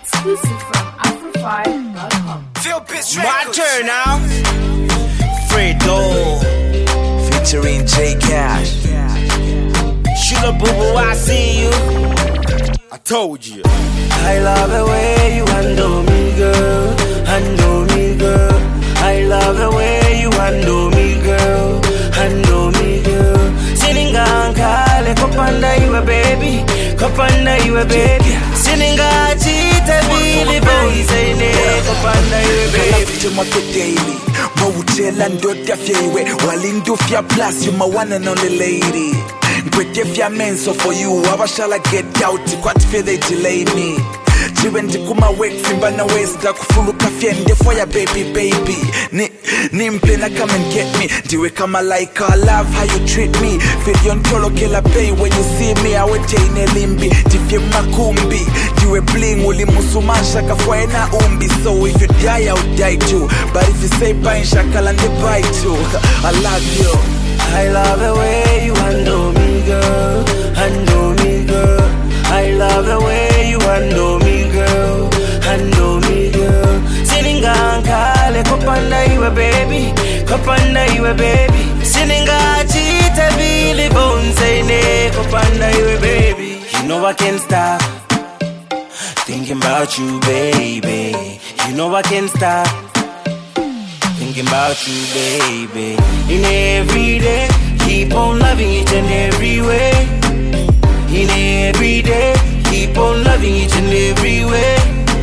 Exclusive from Afro5.com. My turn now. Fredo featuring J Cash. Sugar boo boo, I see you. I told you. I love the way you handle me, girl. Handle me, girl. I love the way you handle me, girl. Handle me, girl. Sininga nkale kopanda iwe baby. Kopanda iwe baby. Sininga chita bili boizene. Kopanda iwe baby. To my daily. Mawutela ndota fyewe. Walindufya plus you my one and only lady. Kwetefya men so for you. Abashala get out. Kwat feel they delay me. Chiwendi kuma wek simba na westa kufuluka fiende for ya baby Nimpe na come and get me Diwe kama like I love how you treat me Feel yon tolo kila pay when you see me Awete ine limbi Tifye makumbi Diwe bling uli musumasha kafwae na umbi So if you die I'll die too But if you say bye shakala nde bye too I love you I love the way you handle me girl Handle me girl I love the way you handle me, girl. Handle me, girl. Sininga nkale kopanda iwe baby. Kopanda iwe baby. Sininga chita bili bonsene. Kopanda iwe baby. You know I can't stop thinking about you, baby. You know I can't stop thinking about you, baby. In every day, keep on loving each and every way. In every day, keep on loving each and every way.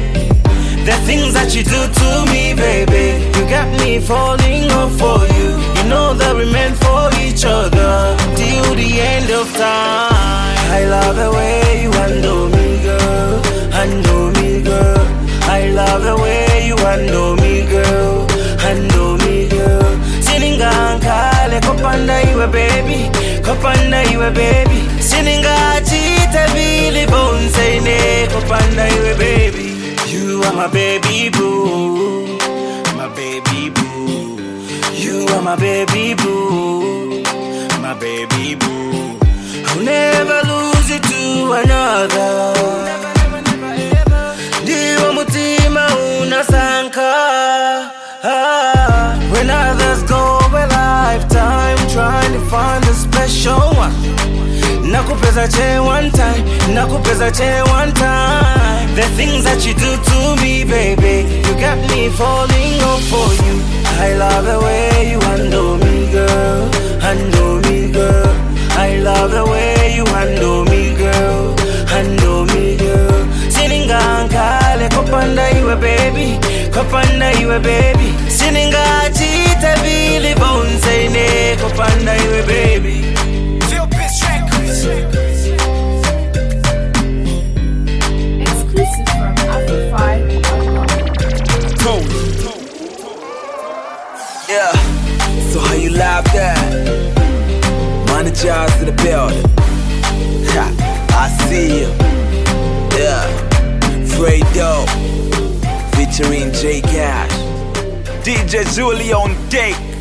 The things that you do to me, baby, you got me falling off for you. You know that we're meant for each other till the end of time. I love the way you handle me, girl. Handle me, girl. I love the way you handle me, girl. Handle me, girl. Sininga nkale kopanda iwe baby. Kopanda iwe baby. Sininga chita bili bonsene. Kopanda iwe baby. You are my baby boo. My baby boo. You are my baby boo. My baby boo. I'll never lose you to another. Diwa mutima unasanka. When others go a lifetime trying to find a special one. Nakupeza che one time, nakupeza che one time. The things that you do to me, baby, you got me falling off for you. I love the way you handle me, girl. Handle me, girl. I love the way you handle me, girl. Handle me, girl. Sininga nkale kopanda iwe baby. Kopanda iwe baby. Sininga chita bili bonsene. Kopanda iwe baby. Exclusive from Afro5.com. Yeah, so how you love that? Money jobs in the building. Ha, I see you. Yeah, Fredo featuring J Cash. DJ Julie on deck.